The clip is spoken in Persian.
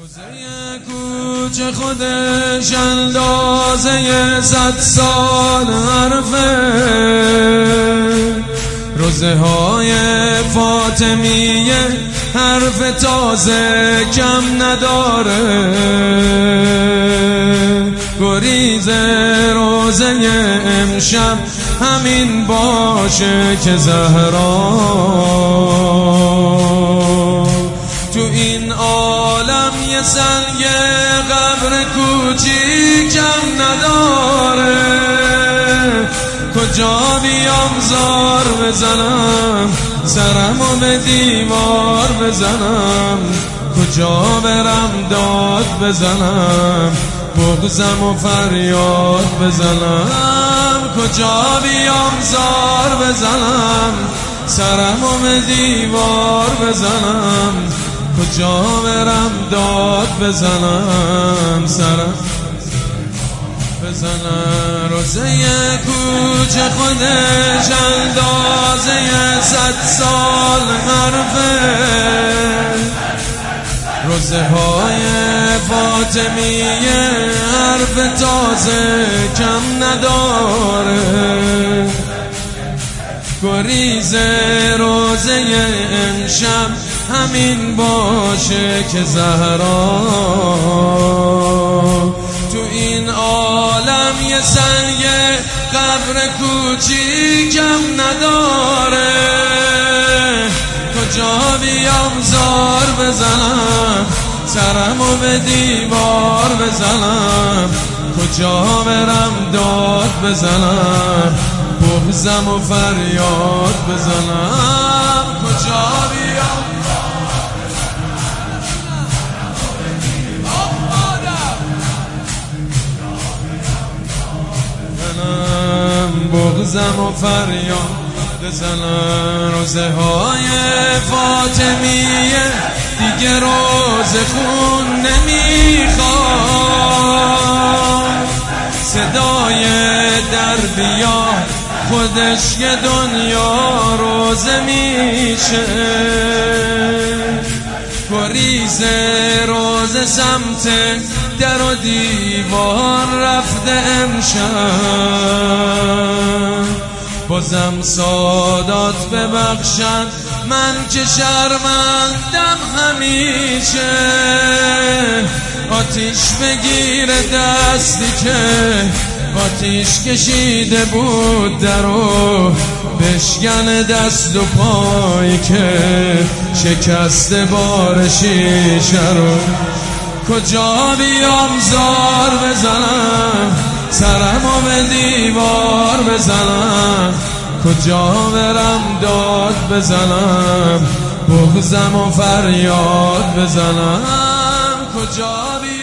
روزه کوچه خودش اندازه 100 سال حرفه، روزه های فاطمیه حرف تازه کم نداره. گریز روزه امشب همین باشه که زهرا تو این عالم یه سنگ قبر کوچیکم نداره. کجا بیام زار بزنم، سرمو به دیوار بزنم، کجا برم داد بزنم، بغضم و فریاد بزنم. کجا بیام زار بزنم، سرمو به دیوار بزنم، کجا برم داد بزنم، سرم بزنم. روزه کوچه خودش اندازه 100 سال حرفه، روزه های فاطمیه حرف تازه کم نداره. گریز روزه امشب همین باشه که زهرا تو این عالم یه سنگ قبر کوچیکم نداره. کجا بیام زار بزنم، سرمو به دیوار بزنم، کجا برم داد بزنم، بغضم و فریاد بزنم. کجا بیام بغضم و فریاد بزنم. روزه های فاطمیه دیگه روزه خون نمیخواد، صدای در بیا خودش یه دنیا روزه میشه. گریز روزه سمت در و دیوار رفته امشب، بازم سادات ببخشن من که شرمندم همیشه. آتیش بگیره دستی که آتیش کشیده بود درو، بشکن دست و پایی که شکسته بار شیشه رو. کجا بیام زار بزنم، سرمو به دیوار بزنم، کجا برم داد بزنم، بغضم و فریاد بزنم. کجا بیام